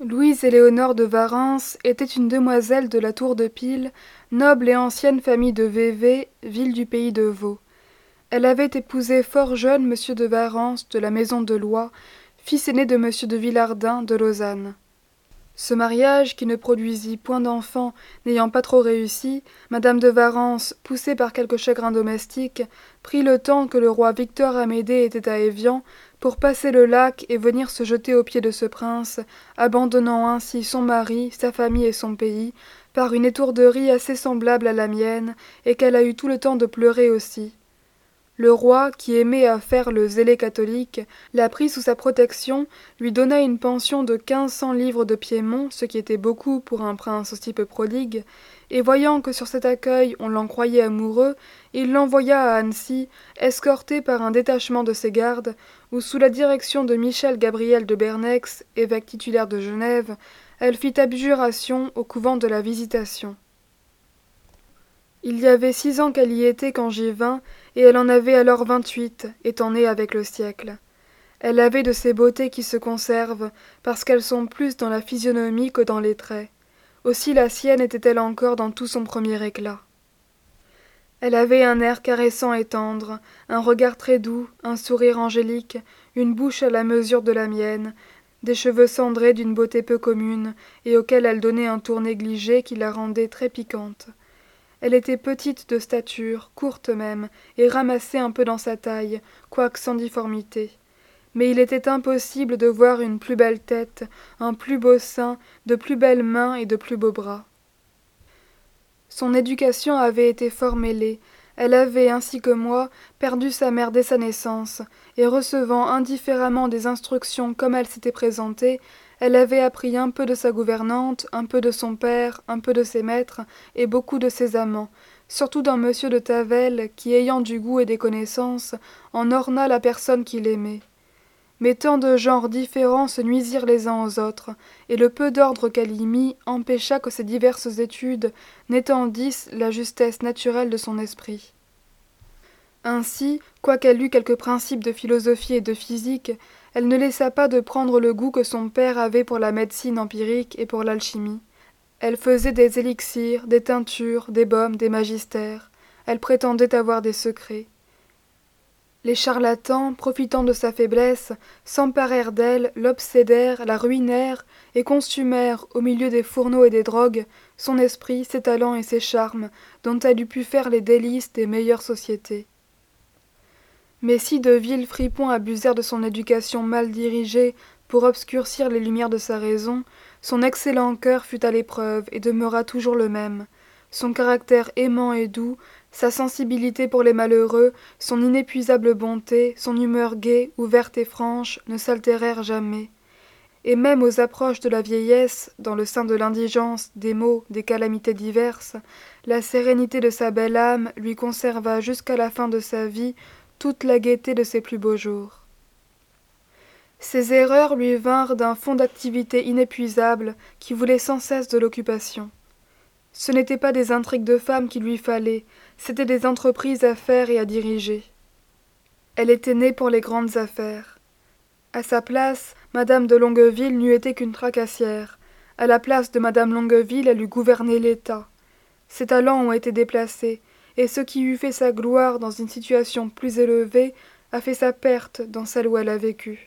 Louise-Éléonore de Warens était une demoiselle de la Tour de Pile, noble et ancienne famille de Vevey, ville du pays de Vaud. Elle avait épousé fort jeune monsieur de Warens de la maison de Loys, fils aîné de monsieur de Villardin de Lausanne. Ce mariage, qui ne produisit point d'enfants, n'ayant pas trop réussi, madame de Warens, poussée par quelques chagrins domestiques, prit le temps que le roi Victor Amédée était à Évian pour passer le lac et venir se jeter aux pieds de ce prince, abandonnant ainsi son mari, sa famille et son pays, par une étourderie assez semblable à la mienne, et qu'elle a eu tout le temps de pleurer aussi. Le roi, qui aimait à faire le zélé catholique, la prit sous sa protection, lui donna une pension de 1500 livres de Piémont, ce qui était beaucoup pour un prince aussi peu prodigue, et voyant que sur cet accueil on l'en croyait amoureux, il l'envoya à Annecy, escorté par un détachement de ses gardes, où sous la direction de Michel Gabriel de Bernex, évêque titulaire de Genève, elle fit abjuration au couvent de la Visitation. Il y avait 6 ans qu'elle y était quand j'y vins, et elle en avait alors 28, étant née avec le siècle. Elle avait de ces beautés qui se conservent, parce qu'elles sont plus dans la physionomie que dans les traits. Aussi la sienne était-elle encore dans tout son premier éclat. Elle avait un air caressant et tendre, un regard très doux, un sourire angélique, une bouche à la mesure de la mienne, des cheveux cendrés d'une beauté peu commune, et auxquels elle donnait un tour négligé qui la rendait très piquante. Elle était petite de stature, courte même, et ramassée un peu dans sa taille, quoique sans difformité. Mais il était impossible de voir une plus belle tête, un plus beau sein, de plus belles mains et de plus beaux bras. Son éducation avait été fort mêlée. Elle avait, ainsi que moi, perdu sa mère dès sa naissance, et recevant indifféremment des instructions comme elle s'était présentée, elle avait appris un peu de sa gouvernante, un peu de son père, un peu de ses maîtres, et beaucoup de ses amants, surtout d'un monsieur de Tavel, qui, ayant du goût et des connaissances, en orna la personne qu'il aimait. Mais tant de genres différents se nuisirent les uns aux autres, et le peu d'ordre qu'elle y mit empêcha que ces diverses études n'étendissent la justesse naturelle de son esprit. Ainsi, quoiqu'elle eût quelques principes de philosophie et de physique, elle ne laissa pas de prendre le goût que son père avait pour la médecine empirique et pour l'alchimie. Elle faisait des élixirs, des teintures, des baumes, des magistères. Elle prétendait avoir des secrets. Les charlatans, profitant de sa faiblesse, s'emparèrent d'elle, l'obsédèrent, la ruinèrent, et consumèrent, au milieu des fourneaux et des drogues, son esprit, ses talents et ses charmes, dont elle eût pu faire les délices des meilleures sociétés. Mais si de vils fripons abusèrent de son éducation mal dirigée pour obscurcir les lumières de sa raison, son excellent cœur fut à l'épreuve et demeura toujours le même. Son caractère aimant et doux, sa sensibilité pour les malheureux, son inépuisable bonté, son humeur gaie, ouverte et franche, ne s'altérèrent jamais. Et même aux approches de la vieillesse, dans le sein de l'indigence, des maux, des calamités diverses, la sérénité de sa belle âme lui conserva jusqu'à la fin de sa vie toute la gaieté de ses plus beaux jours. Ses erreurs lui vinrent d'un fond d'activité inépuisable qui voulait sans cesse de l'occupation. Ce n'étaient pas des intrigues de femme qu'il lui fallait, c'étaient des entreprises à faire et à diriger. Elle était née pour les grandes affaires. À sa place, madame de Longueville n'eût été qu'une tracassière. À la place de madame Longueville, elle eût gouverné l'État. Ses talents ont été déplacés, et ce qui eût fait sa gloire dans une situation plus élevée a fait sa perte dans celle où elle a vécu.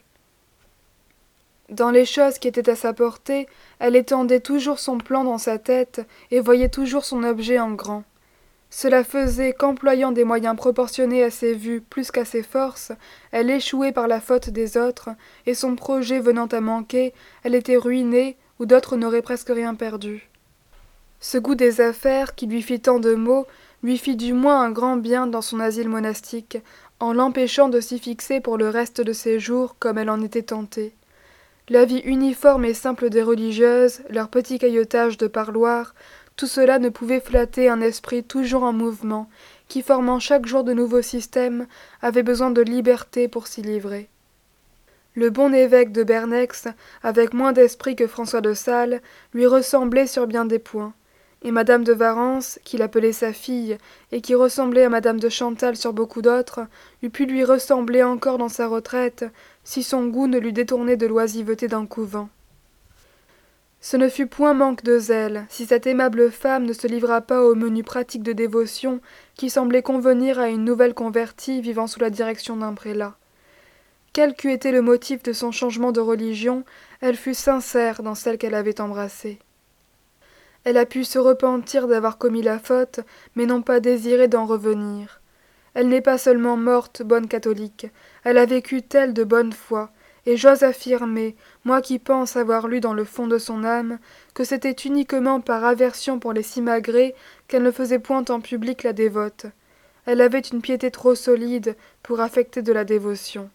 Dans les choses qui étaient à sa portée, elle étendait toujours son plan dans sa tête et voyait toujours son objet en grand. Cela faisait qu'employant des moyens proportionnés à ses vues plus qu'à ses forces, elle échouait par la faute des autres, et son projet venant à manquer, elle était ruinée où d'autres n'auraient presque rien perdu. Ce goût des affaires, qui lui fit tant de maux, lui fit du moins un grand bien dans son asile monastique, en l'empêchant de s'y fixer pour le reste de ses jours comme elle en était tentée. La vie uniforme et simple des religieuses, leur petit caillotage de parloir, tout cela ne pouvait flatter un esprit toujours en mouvement, qui, formant chaque jour de nouveaux systèmes, avait besoin de liberté pour s'y livrer. Le bon évêque de Bernex, avec moins d'esprit que François de Sales, lui ressemblait sur bien des points, et madame de Warens, qu'il appelait sa fille, et qui ressemblait à madame de Chantal sur beaucoup d'autres, eût pu lui ressembler encore dans sa retraite, si son goût ne l'eût détourné de l'oisiveté d'un couvent. Ce ne fut point manque de zèle, si cette aimable femme ne se livra pas aux menus pratiques de dévotion qui semblaient convenir à une nouvelle convertie vivant sous la direction d'un prélat. Quel qu'eût été le motif de son changement de religion, elle fut sincère dans celle qu'elle avait embrassée. Elle a pu se repentir d'avoir commis la faute, mais non pas désirer d'en revenir. Elle n'est pas seulement morte, bonne catholique, elle a vécu telle de bonne foi, et j'ose affirmer, moi qui pense avoir lu dans le fond de son âme, que c'était uniquement par aversion pour les simagrées qu'elle ne faisait point en public la dévote. Elle avait une piété trop solide pour affecter de la dévotion.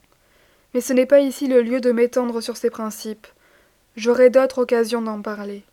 Mais ce n'est pas ici le lieu de m'étendre sur ces principes. J'aurai d'autres occasions d'en parler.